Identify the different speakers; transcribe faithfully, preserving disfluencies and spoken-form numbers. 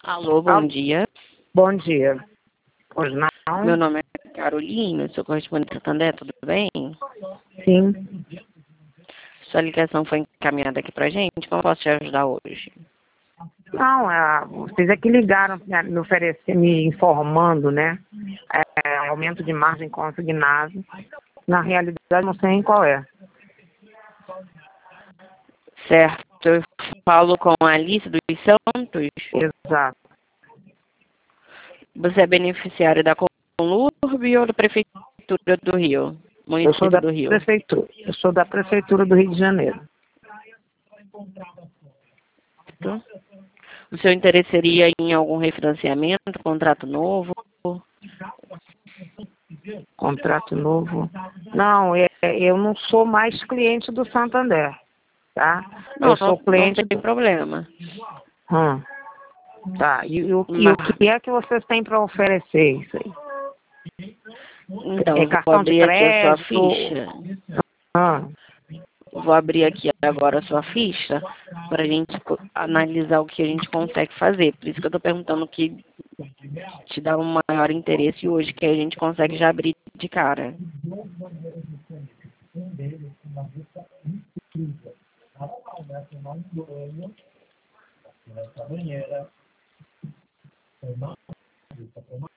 Speaker 1: Alô, bom dia.
Speaker 2: Bom dia. Pois não?
Speaker 1: Meu nome é Carolina, sou correspondente do Santander, tudo bem?
Speaker 2: Sim.
Speaker 1: Sua ligação foi encaminhada aqui pra gente, como posso te ajudar hoje?
Speaker 2: Não, é, vocês é que ligaram pra me oferecer, me informando, né? É, aumento de margem consignado. Na realidade, não sei em qual é.
Speaker 1: Certo, eu falo com a Alice dos Santos.
Speaker 2: Exato.
Speaker 1: Você é beneficiário da Conlurb ou da Prefeitura do Rio?
Speaker 2: Eu sou
Speaker 1: Município
Speaker 2: da
Speaker 1: do Rio?
Speaker 2: prefeitura. Eu sou da prefeitura do Rio de Janeiro.
Speaker 1: O seu interesse seria em algum refinanciamento, contrato novo?
Speaker 2: Contrato novo. Não, é, eu não sou mais cliente do Santander, tá?
Speaker 1: Não,
Speaker 2: Eu
Speaker 1: não,
Speaker 2: sou
Speaker 1: não
Speaker 2: cliente
Speaker 1: tem
Speaker 2: do...
Speaker 1: problema.
Speaker 2: Hum. Tá, e, e o, e o
Speaker 1: Mas,
Speaker 2: que é que vocês têm para oferecer isso aí?
Speaker 1: então,
Speaker 2: É
Speaker 1: eu vou
Speaker 2: cartão de
Speaker 1: abrir aqui a sua
Speaker 2: crédito?
Speaker 1: ficha.
Speaker 2: Ah,
Speaker 1: Vou abrir aqui agora a sua ficha para a gente co- analisar o que a gente consegue fazer. Por isso que eu estou perguntando o que te dá um maior interesse hoje, que a gente consegue já abrir de cara.